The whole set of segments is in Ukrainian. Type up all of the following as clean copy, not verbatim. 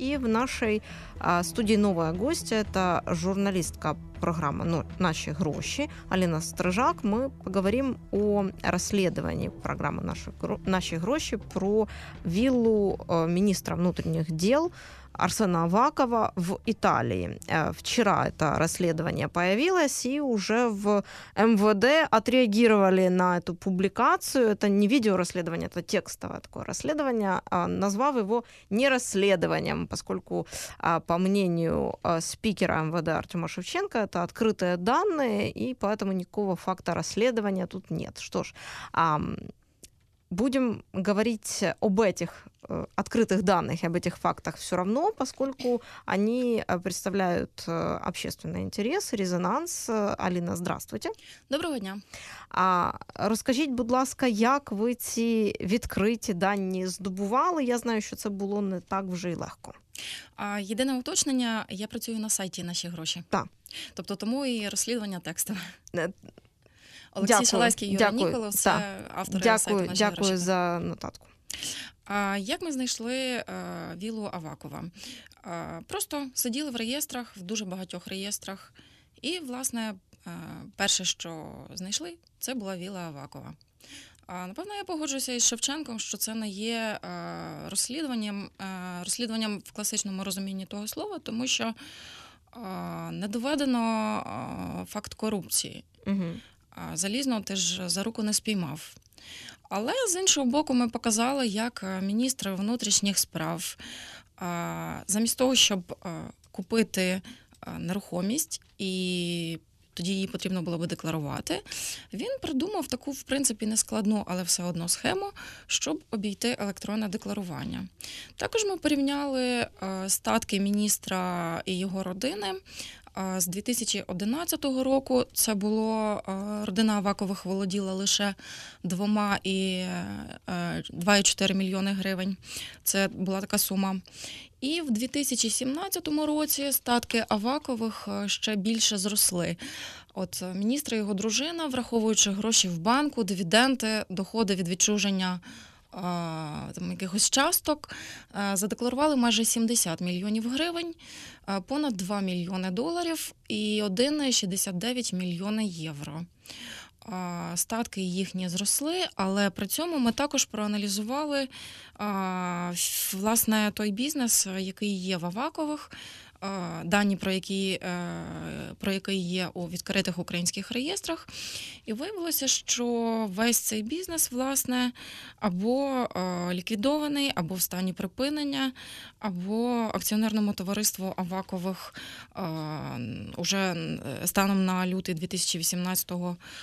И в нашей студии новая гостья, это журналистка программы «Наші гроші» Аліна Стрижак. Мы поговорим о расследовании программы «Наші гроші» про виллу министра внутренних дел Арсена Авакова в Италии. Вчера это расследование появилось, и уже в МВД отреагировали на эту публикацию. Это не видеорасследование, это текстовое такое расследование, назвав его не расследованием, поскольку, по мнению спикера МВД Артема Шевченко, это открытые данные, и поэтому никакого факта расследования тут нет. Что ж, будем говорить об этих открытых данных и об этих фактах все равно, поскольку они представляют общественный интерес, резонанс. Аліна, здравствуйте. Доброго дня. Розкажіть, будь ласка, як ви ці відкриті дані здобували? Я знаю, що це було не так вже й легко. Єдине уточнення, я працюю на сайті «Наші гроші». Так. Тобто тому і розслідування текстове. Олексій Шалайський, Юрій Ніколов, це автори сайту «Наші гроші». Дякую за нотатку. Як ми знайшли віллу Авакова? Просто сиділи в реєстрах, в дуже багатьох реєстрах. І, власне, перше, що знайшли, це була вілла Авакова. Напевно, я погоджуюся із Шевченком, що це не є розслідуванням в класичному розумінні того слова, тому що не доведено факт корупції. Угу. Залізно ти ж за руку не спіймав. Але, з іншого боку, ми показали, як міністр внутрішніх справ, замість того, щоб купити нерухомість, і тоді її потрібно було би декларувати, він придумав таку, в принципі, нескладну, але все одно схему, щоб обійти електронне декларування. Також ми порівняли статки міністра і його родини. З 2011 року це було, родина Авакових володіла лише 2,4 мільйони гривень. Це була така сума. І в 2017 році статки Авакових ще більше зросли. От міністр і його дружина, враховуючи гроші в банку, дивіденди, доходи від відчуження якихось часток, задекларували майже 70 мільйонів гривень, понад 2 мільйони доларів і 1,69 мільйони євро. Статки їхні зросли, але при цьому ми також проаналізували, власне, той бізнес, який є в Авакових, дані про який є у відкритих українських реєстрах. І виявилося, що весь цей бізнес, власне, або ліквідований, або в стані припинення, або акціонерному товариству Авакових уже станом на лютий 2018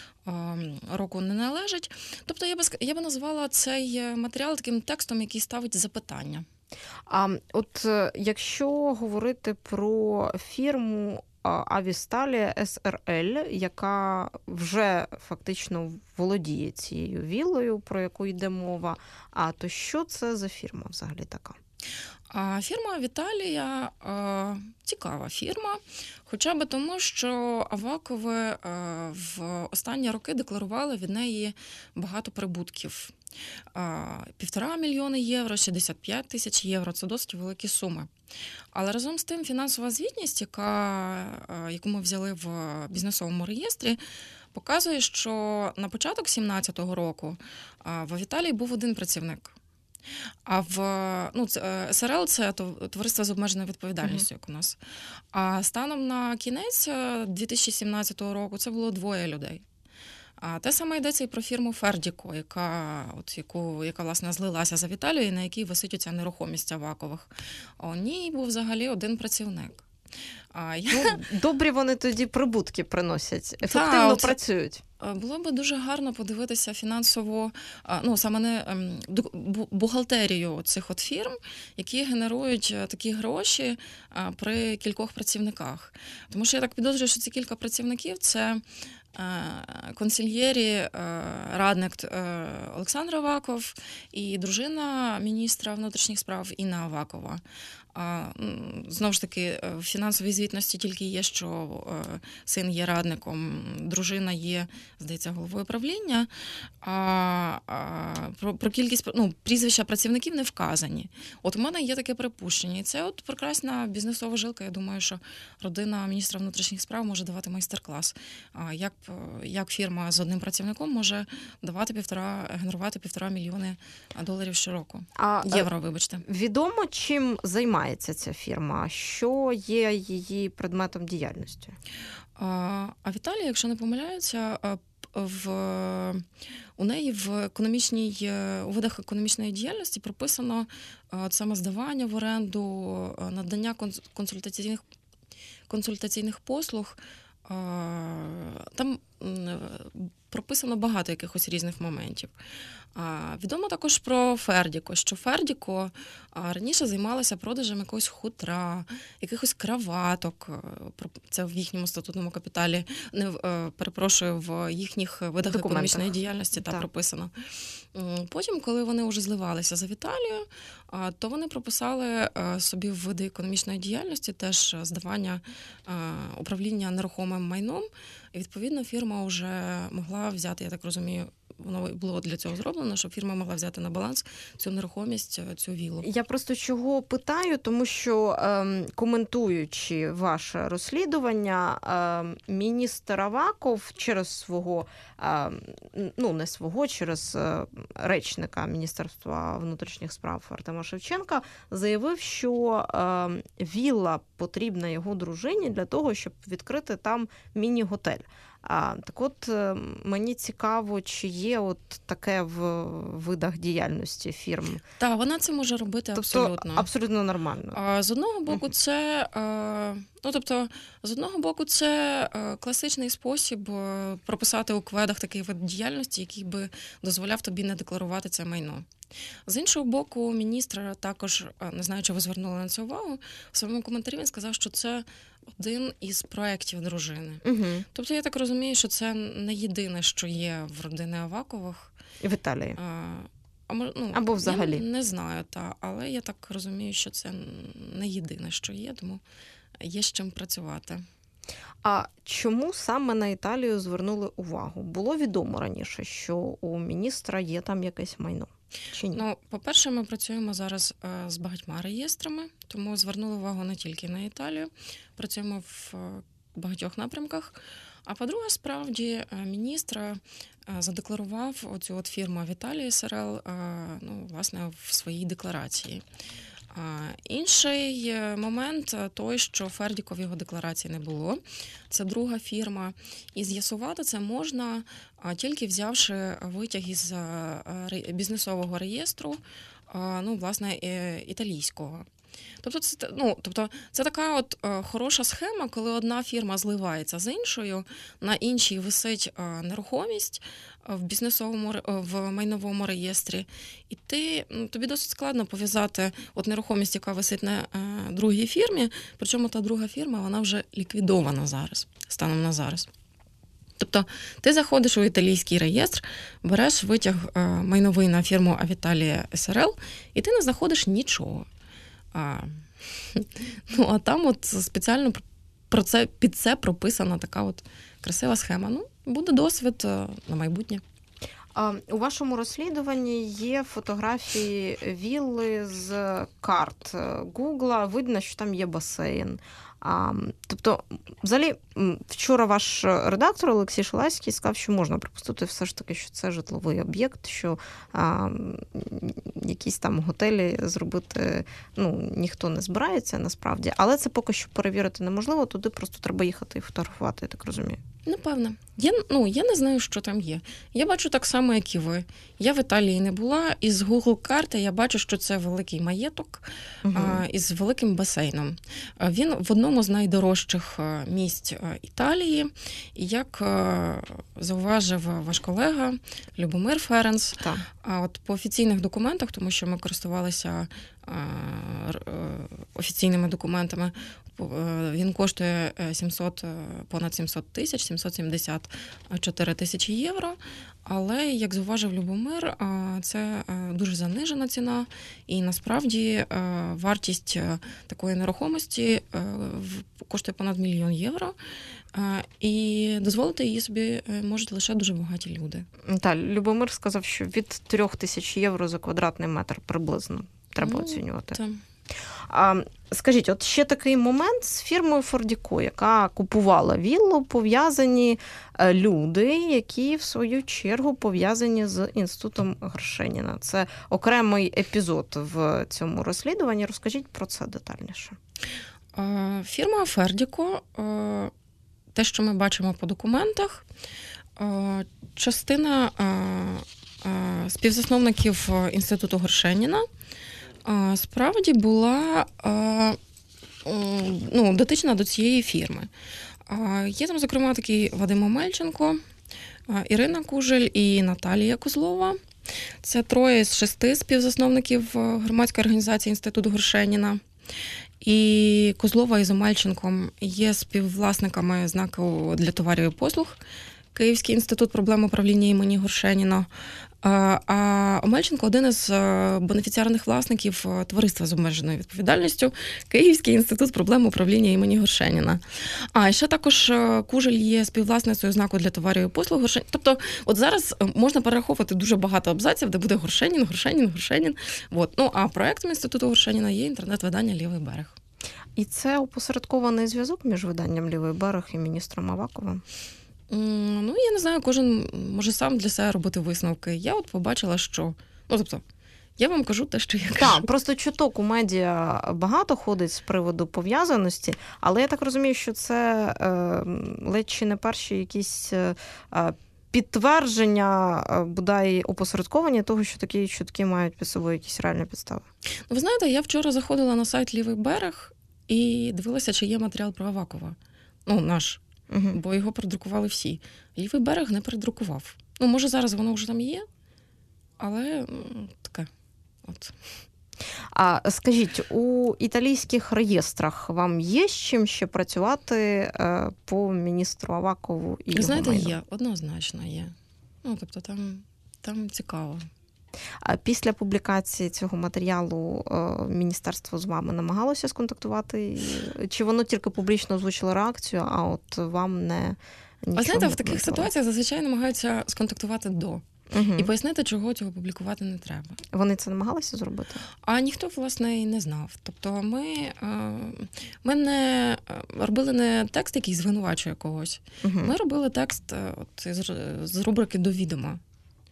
року не належить. Тобто я би назвала цей матеріал таким текстом, який ставить запитання. От якщо говорити про фірму Авісталія СРЛ, яка вже фактично володіє цією віллою, про яку йде мова, то що це за фірма взагалі така? Фірма Авіталія цікава фірма, хоча б тому, що Авакови в останні роки декларували від неї багато прибутків. 1,5 мільйона євро, 65 тисяч євро – це досить великі суми. Але разом з тим фінансова звітність, яку ми взяли в бізнесовому реєстрі, показує, що на початок 2017 року в Авіталії був один працівник. А СРЛ – це товариство з обмеженою відповідальністю, як у нас. А станом на кінець 2017 року це було 2 людей. Те саме йдеться і про фірму Фердіко, яка власне злилася з Авіталією, і на якій висить оця нерухомість Авакових. У ній був взагалі один працівник. Добрі вони тоді прибутки приносять, ефективно працюють. Було б дуже гарно подивитися фінансово, бухгалтерію цих от фірм, які генерують такі гроші при кількох працівниках. Тому що я так підозрюю, що ці кілька працівників – це консильєрі, радник Олександр Аваков і дружина міністра внутрішніх справ Інна Авакова. Знову ж таки, в фінансовій звітності тільки є, що син є радником, дружина є, здається, головою правління, про кількість, прізвища працівників не вказані. От у мене є таке припущення, і це от прекрасна бізнесова жилка. Я думаю, що родина міністра внутрішніх справ може давати майстер-клас. Як фірма з одним працівником може генерувати $1,5 мільйони щороку. Євро, вибачте. Відомо, чим займається ця фірма? Що є її предметом діяльності? А Віталія, якщо не помиляюся, у неї у видах економічної діяльності прописано саме здавання в оренду, надання консультаційних послуг. Там прописано багато якихось різних моментів. Відомо також про Фердіко, що Фердіко раніше займалася продажем якогось хутра, якихось краваток. Це в їхньому статутному капіталі, в їхніх видах економічної діяльності прописано. Потім, коли вони вже зливалися за Віталію, то вони прописали собі в види економічної діяльності теж здавання управління нерухомим майном. І, відповідно, фірма вже могла взяти, я так розумію, воно було для цього зроблено, щоб фірма могла взяти на баланс цю нерухомість, цю віллу. Я просто чого питаю, тому що, коментуючи ваше розслідування, міністр Аваков через свого, через речника Міністерства внутрішніх справ Артема Шевченка заявив, що вілла потрібна його дружині для того, щоб відкрити там міні-готель. Так от, мені цікаво, чи є от таке в видах діяльності фірм. Так, вона це може робити абсолютно. Абсолютно нормально. З одного боку, це класичний спосіб прописати у кведах такий вид діяльності, який би дозволяв тобі не декларувати це майно. З іншого боку, міністр також, не знаю, чи ви звернули на це увагу, в своєму коментарі він сказав, що це один із проєктів дружини. Угу. Тобто, я так розумію, що це не єдине, що є в родини Авакових. В Італії. Або взагалі. Я не знаю, але я так розумію, що це не єдине, що є, тому є з чим працювати. А чому саме на Італію звернули увагу? Було відомо раніше, що у міністра є там якесь майно? Чи ні? По-перше, ми працюємо зараз з багатьма реєстрами, тому звернули увагу не тільки на Італію, працюємо в багатьох напрямках. А по-друге, справді, міністр задекларував оцю от фірму Віталій СРЛ, власне, в своїй декларації. Інший момент той, що Фердіко в його декларації не було. Це друга фірма. І з'ясувати це можна, тільки взявши витяг із бізнесового реєстру, власне, італійського. Тобто це така от хороша схема, коли одна фірма зливається з іншою, на іншій висить нерухомість в майновому реєстрі, і тобі досить складно пов'язати от нерухомість, яка висить на другій фірмі, причому та друга фірма, вона вже ліквідована зараз, станом на зараз. Тобто ти заходиш у італійський реєстр, береш витяг майновий на фірму Авіталія СРЛ, і ти не знаходиш нічого. А там от спеціально під це прописана така от красива схема. Буде досвід на майбутнє. У вашому розслідуванні є фотографії вілли з карт Гугла. Видно, що там є басейн. Тобто, взагалі, вчора ваш редактор Олексій Шилайський сказав, що можна припустити все ж таки, що це житловий об'єкт, що якісь там готелі зробити ніхто не збирається насправді. Але це поки що перевірити неможливо, туди просто треба їхати і фотографувати, я так розумію. Напевно. Я не знаю, що там є. Я бачу так само, як і ви. Я в Італії не була, із Google карти я бачу, що це великий маєток із великим басейном. Він в одному з найдорожчих місць Італії. І як зауважив ваш колега Любомир Ференц, от по офіційних документах, тому що ми користувалися офіційними документами, Він коштує понад 700 тисяч, 774 тисячі євро. Але, як зауважив Любомир, це дуже занижена ціна. І насправді вартість такої нерухомості коштує понад 1 мільйон євро. І дозволити її собі можуть лише дуже багаті люди. Так, Любомир сказав, що від 3 тисяч євро за квадратний метр приблизно треба оцінювати. Так. Скажіть, от ще такий момент з фірмою Фордіко, яка купувала віллу, пов'язані люди, які в свою чергу пов'язані з інститутом Горшеніна. Це окремий епізод в цьому розслідуванні. Розкажіть про це детальніше. Фірма Фердіко, те, що ми бачимо по документах, частина співзасновників інституту Горшеніна справді була дотична до цієї фірми. Є там, зокрема, такий Вадим Омельченко, Ірина Кужель і Наталія Козлова. Це 3 з 6 співзасновників громадської організації інституту Горшеніна. І Козлова із Омельченком є співвласниками знаку для товарів і послуг Київський інститут проблем управління імені Горшеніна. А Омельченко – один із бенефіціарних власників товариства з обмеженою відповідальністю Київський інститут проблем управління імені Горшеніна. І ще також Кужель є співвласницею знаку для товарів і послуг Горшенін. Тобто, от зараз можна перераховувати дуже багато абзаців, де буде Горшенін. А проєктом інституту Горшеніна є інтернет-видання «Лівий берег». І це опосередкований зв'язок між виданням «Лівий берег» і міністром Аваковим? Я не знаю, кожен може сам для себе робити висновки. Я от побачила, що... я вам кажу те, що я кажу. Так, просто чуток у медіа багато ходить з приводу пов'язаності, але я так розумію, що це ледь чи не перші якісь підтвердження, бодай опосередковані того, що такі чутки мають під собою якісь реальні підстави. Ви знаєте, я вчора заходила на сайт «Лівий берег» і дивилася, чи є матеріал про Авакова. Наш. Бо його передрукували всі. «Лівий берег» не передрукував. Може, зараз воно вже там є, але таке. От. А скажіть, у італійських реєстрах вам є з чим ще працювати по міністру Авакову і його знаєте, майну? є, однозначно є. Там цікаво. А після публікації цього матеріалу міністерство з вами намагалося сконтактувати? Чи воно тільки публічно озвучило реакцію, а от вам не нічого? А знаєте, в таких ситуаціях зазвичай намагаються сконтактувати до. І пояснити, чого цього публікувати не треба. Вони це намагалися зробити? А ніхто, власне, і не знав. Тобто ми не робили не текст, який звинувачує когось. Ми робили текст з рубрики «До відома».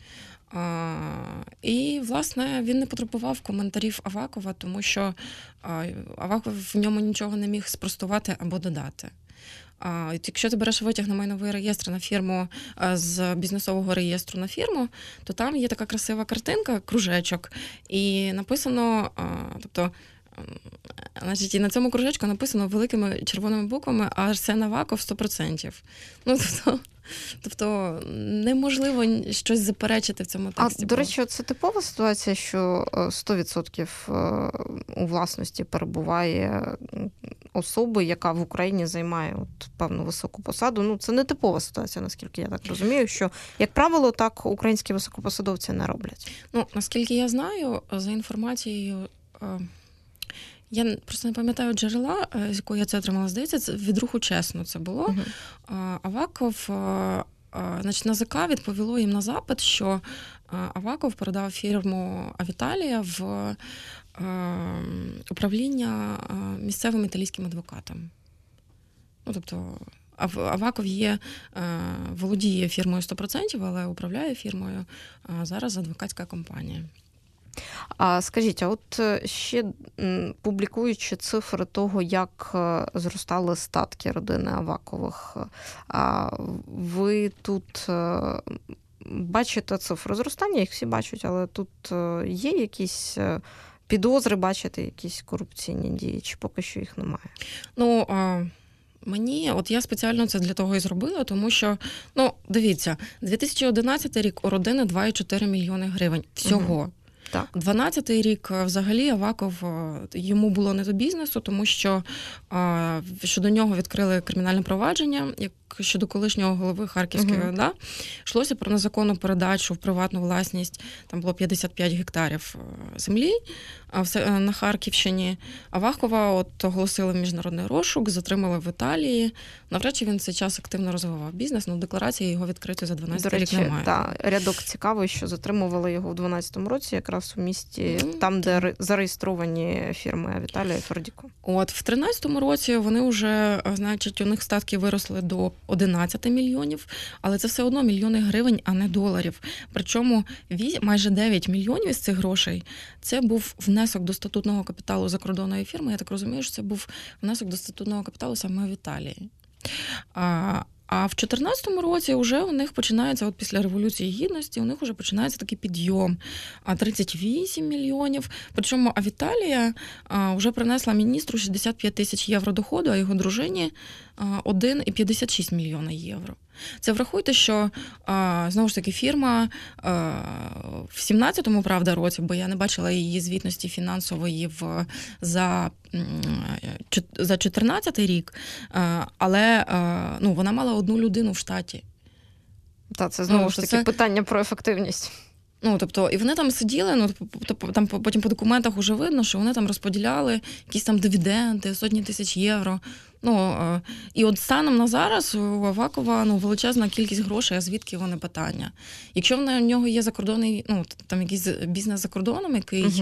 І, власне, він не потребував коментарів Авакова, тому що Аваков в ньому нічого не міг спростувати або додати. Якщо ти береш витяг на майновий реєстр на фірму з бізнесового реєстру на фірму, то там є така красива картинка, кружечок, і написано, і на цьому кружечку написано великими червоними буквами Арсен Аваков 100%. Тобто неможливо щось заперечити в цьому тексті. До речі, це типова ситуація, що 100% у власності перебуває особи, яка в Україні займає певну високу посаду. Це не типова ситуація, наскільки я так розумію, що, як правило, так українські високопосадовці не роблять. Наскільки я знаю, за інформацією, я просто не пам'ятаю джерела, з якої я це отримала, здається, це від руху «Чесно» це було. Аваков, НАЗК відповіло їм на запит, що Аваков передав фірму Авіталія в управління місцевим італійським адвокатам. Аваков володіє фірмою 100%, але управляє фірмою зараз адвокатська компанія. Скажіть, а от ще публікуючи цифри того, як зростали статки родини Авакових, ви тут бачите цифри зростання, їх всі бачать, але тут є якісь підозри, бачите якісь корупційні дії, чи поки що їх немає? Я спеціально це для того і зробила, тому що, дивіться, 2011 рік у родини 2,4 мільйони гривень всього. Так. 12-й рік взагалі Аваков, йому було не до бізнесу, тому що щодо нього відкрили кримінальне провадження, як щодо колишнього голови Харківської ОДА. Йшлося про незаконну передачу в приватну власність, там було 55 гектарів землі на Харківщині. Авакова оголосили в міжнародний розшук, затримали в Італії. Навряд чи він цей час активно розвивав бізнес, але декларації його відкрити за 12 рік немає. Та, рядок цікавий, що затримували його в 12-му році, якраз у місті, там, де зареєстровані фірми Авіталія і Фердіко. От, в 13-му році вони вже, значить, у них статки виросли до 11 мільйонів, але це все одно мільйони гривень, а не доларів. Причому майже 9 мільйонів із цих грошей це був внесок до статутного капіталу закордонної фірми. Я так розумію, що це був внесок до статутного капіталу саме в Італії. А в 2014 році вже у них починається, от після Революції Гідності, у них вже починається такий підйом. 38 мільйонів. Причому Авіталія вже принесла міністру 65 тисяч євро доходу, а його дружині 1,56 мільйона євро. Це врахуйте, що, знову ж таки, фірма в 17-му, правда, році, бо я не бачила її звітності фінансової за 14-й рік, але вона мала одну людину в штаті. Так, це знову ж таки питання про ефективність. Тобто, і вони там сиділи, там потім по документах вже видно, що вони там розподіляли якісь там дивіденди, сотні тисяч євро. І от станом на зараз у Авакова величезна кількість грошей, а звідки вони питання. Якщо в нього є закордонний, там якийсь бізнес за кордоном, який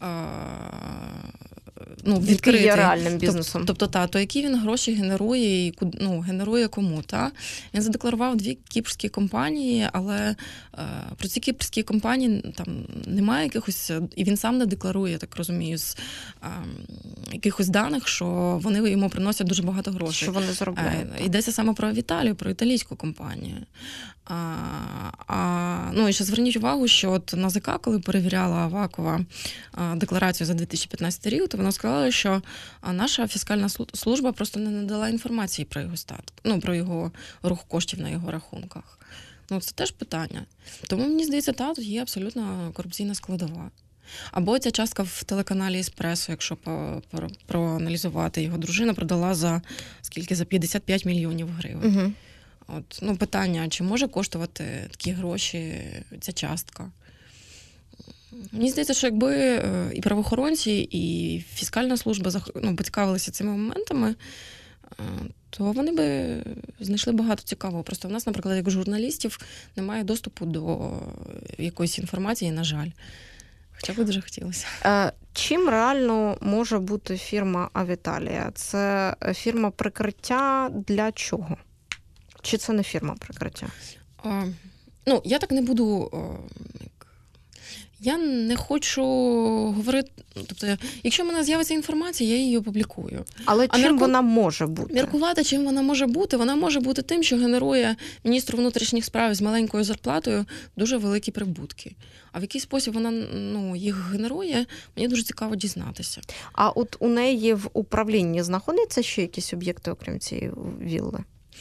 відкритий. Є реальним бізнесом. Тобто, то які він гроші генерує і генерує кому, та? Він задекларував 2 кіпрські компанії, але про ці кіпрські компанії там немає якихось, і він сам не декларує, я так розумію, з якихось даних, що вони йому приносять дуже багато грошей. Що вони заробляють. Йдеться саме про Авіталію, про італійську компанію. І ще зверніть увагу, що от НАЗК, коли перевіряла Авакова декларацію за 2015 рік, то вона сказала, що наша фіскальна служба просто не надала інформації про його статок, про його рух коштів на його рахунках. Це теж питання. Тому, мені здається, тут є абсолютно корупційна складова. Або ця частка в телеканалі «Еспресо», якщо проаналізувати, його дружина продала за 55 мільйонів гривень. Питання, чи може коштувати такі гроші ця частка? Мені здається, що якби і правоохоронці, і фіскальна служба поцікавилися цими моментами, то вони би знайшли багато цікавого. Просто в нас, наприклад, як журналістів, немає доступу до якоїсь інформації, на жаль. Хоча б дуже хотілося. Чим реально може бути фірма Авіталія? Це фірма прикриття для чого? Чи це не фірма прикриття? Я так не буду. Я не хочу говорити. Тобто, якщо в мене з'явиться інформація, я її опублікую. Але чим вона може бути? Міркувати, чим вона може бути? Вона може бути тим, що генерує міністру внутрішніх справ з маленькою зарплатою дуже великі прибутки. А в який спосіб вона їх генерує, мені дуже цікаво дізнатися. А от у неї в управлінні знаходяться ще якісь об'єкти, окрім цієї вілли?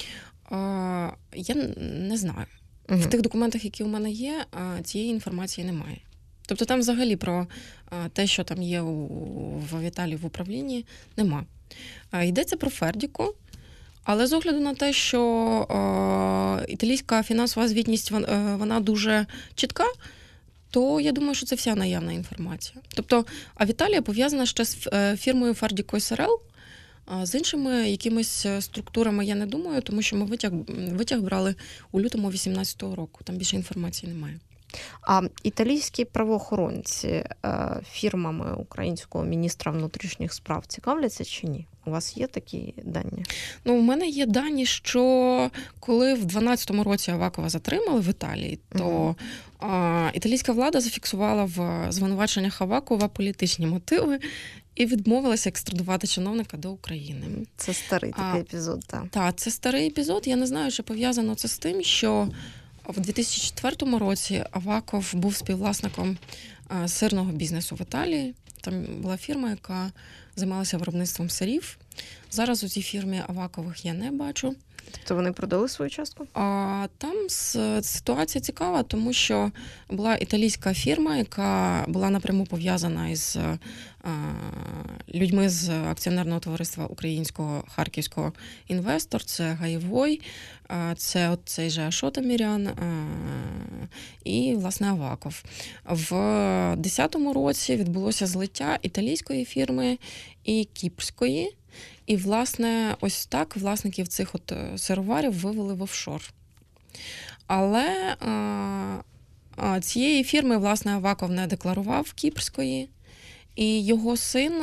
Я не знаю. В тих документах, які у мене є, цієї інформації немає. Тобто там взагалі про те, що там є в Авіталії в управлінні, нема. Йдеться про Фердіко, але з огляду на те, що італійська фінансова звітність, вона дуже чітка, то я думаю, що це вся наявна інформація. Тобто Авіталія пов'язана ще з фірмою Фердіко СРЛ, з іншими якимись структурами я не думаю, тому що ми витяг брали у лютому 2018 року. Там більше інформації немає. А італійські правоохоронці фірмами українського міністра внутрішніх справ цікавляться чи ні? У вас є такі дані? У мене є дані, що коли в 2012 році Авакова затримали в Італії, то італійська влада зафіксувала в звинуваченнях Авакова політичні мотиви і відмовилася екстрадувати чиновника до України. Це старий такий епізод, так. Так, це старий епізод. Я не знаю, чи пов'язано це з тим, що в 2004 році Аваков був співвласником сирного бізнесу в Італії. Там була фірма, яка займалася виробництвом сирів. Зараз у цій фірмі Авакових я не бачу. Тобто вони продали свою частку? Там ситуація цікава, тому що була італійська фірма, яка була напряму пов'язана із людьми з акціонерного товариства українського харківського «Інвестор», це Гаєвой, це цей же Ашот Амірян і, власне, Аваков. В 2010 році відбулося злиття італійської фірми і кіпрської. І, власне, ось так власників цих сироварів вивели в офшор. Але цієї фірми, власне, Аваков не декларував кіпрської, і його син,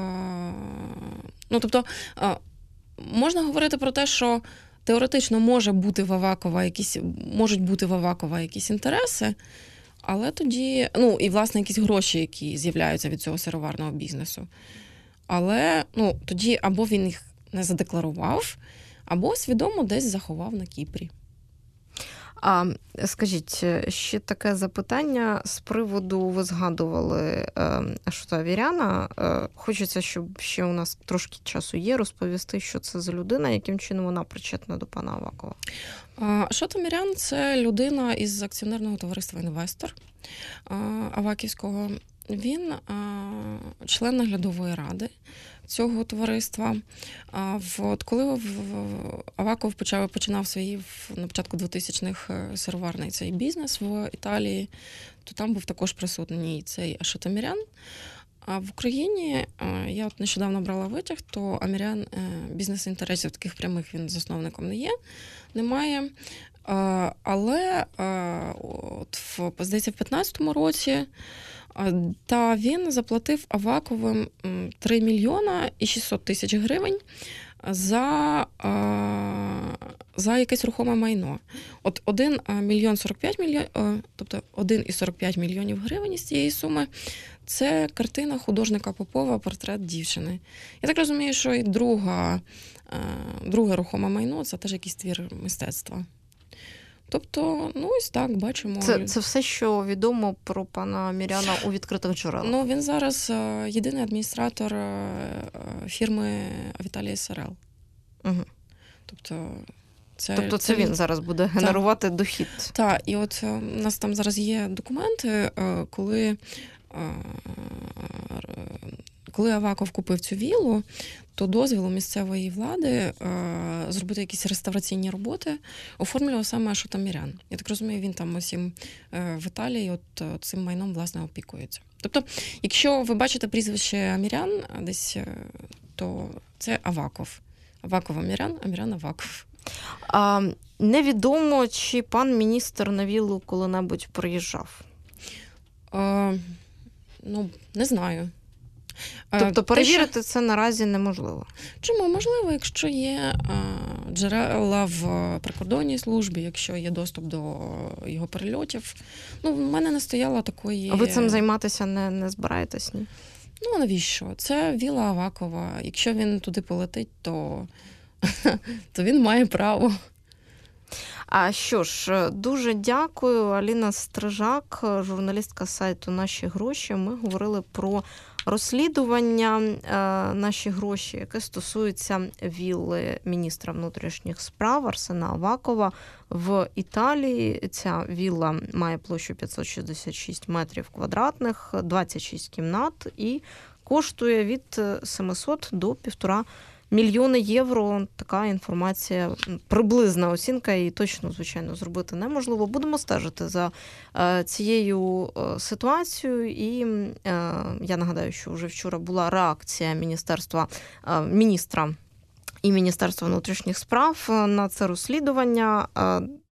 можна говорити про те, що теоретично можуть бути в Авакова якісь інтереси, але тоді, і, власне, якісь гроші, які з'являються від цього сироварного бізнесу. Але тоді або він їх не задекларував, або свідомо десь заховав на Кіпрі. А скажіть, ще таке запитання з приводу, ви згадували Ашота Аміряна. Хочеться, щоб ще у нас трошки часу є, розповісти, що це за людина, яким чином вона причетна до пана Авакова. Ашот Амірян – це людина із акціонерного товариства «Інвестор» аваківського. Він член наглядової ради цього товариства. Коли Аваков починав свій на початку 2000-х сироварний цей бізнес в Італії, то там був також присутній цей Ашот Амірян. А в Україні, я нещодавно брала витяг, то Амірян бізнес-інтересів таких прямих він засновником не має. Але, здається, в 2015 році він заплатив Аваковим 3 мільйона і 600 тисяч гривень за якесь рухоме майно. 1,45 мільйонів гривень із цієї суми – це картина художника Попова «Портрет дівчини». Я так розумію, що і друге рухоме майно – це теж якийсь твір мистецтва. Тобто, ось так, бачимо. Це все, що відомо про пана Аміряна у відкритих джерелах? Він зараз єдиний адміністратор фірми Віталія СРЛ. Угу. Тобто це він зараз буде генерувати дохід. Так, і у нас там зараз є документи, коли Аваков купив цю віллу, то дозвілу місцевої влади зробити якісь реставраційні роботи оформлював саме Ашот Амірян. Я так розумію, він там усім в Італії цим майном, власне, опікується. Тобто, якщо ви бачите прізвище Амірян десь, то це Аваков. Аваков Амірян, Амірян Аваков. Невідомо, чи пан міністр на віллу коли-небудь приїжджав? Не знаю. Тобто перевірити це наразі неможливо? Чому? Можливо, якщо є джерела в прикордонній службі, якщо є доступ до його перельотів. В мене не стояло такої... А ви цим займатися не збираєтесь, ні? Навіщо? Це вілла Авакова. Якщо він туди полетить, то він має право. А що ж, дуже дякую. Аліна Стрижак, журналістка сайту «Наші гроші». Ми говорили про розслідування «Наші гроші», яке стосується вілли міністра внутрішніх справ Арсена Авакова в Італії. Ця вілла має площу 566 метрів квадратних, 26 кімнат і коштує від 700 до 1,5 мільйони євро. Така інформація, приблизна оцінка, і точно, звичайно, зробити неможливо. Будемо стежити за цією ситуацією. І я нагадаю, що вже вчора була реакція міністра і Міністерства внутрішніх справ на це розслідування.